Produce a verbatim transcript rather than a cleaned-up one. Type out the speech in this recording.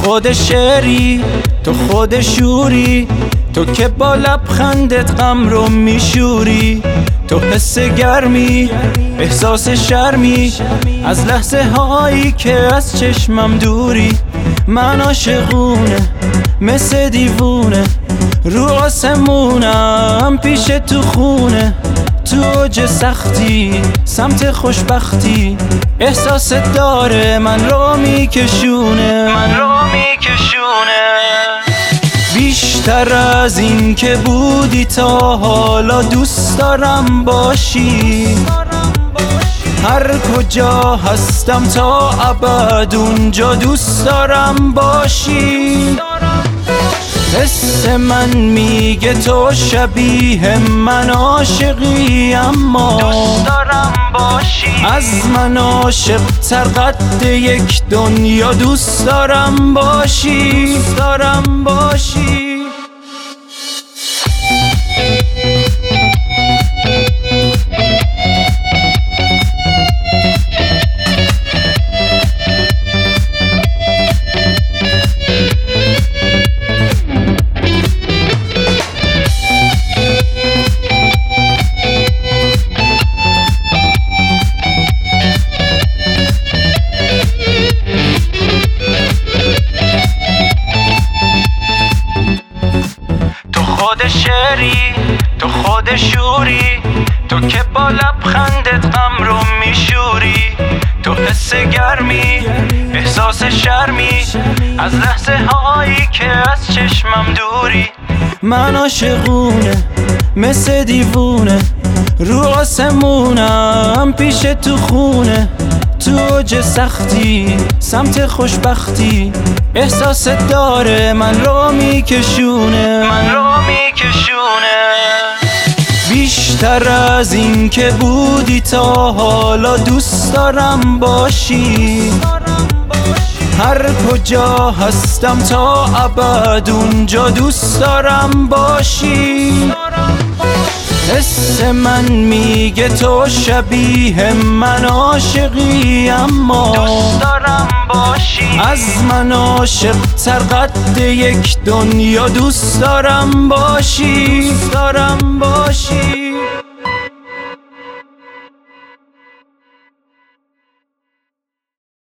خود شعری، تو خود شوری، تو که با لبخندت غم رو میشوری. تو حس گرمی، احساس شرمی، از لحظه هایی که از چشمم دوری. من عاشقونه مثل دیوونه، رو آسمونم پیش تو خونه. تو اوج سختی سمت خوشبختی، احساس داره من رو میکشونه، من رو میکشونه. بیشتر از این که بودی تا حالا دوست دارم باشی. هر کجا هستم تا ابد اونجا دوست دارم باشی. حس من میگه تو شبیه من عاشقی، اما دوست دارم باشی. از من عاشق تر قد یک دنیا دوست دارم باشی، دوست دارم باشی. خود شعری، تو خود شوری، تو که با لبخندت غم رو میشوری. تو حس گرمی، احساس شرمی، از لحظه هایی که از چشمم دوری. من عاشقونه مثل دیوونه، رو آسمونم پیش تو خونه. تو اوج سختی سمت خوشبختی، احساس داره من رو میکشونه، من رو میکشونه. بیشتر از این که بودی تا حالا دوست دارم باشی. هر کجا هستم تا ابد اونجا دوست دارم باشی. حس من میگه تو شبیه من عاشقی، اما دوست دارم باشی. از من عاشق تر قد یک دنیا دوست دارم باشی، دوست دارم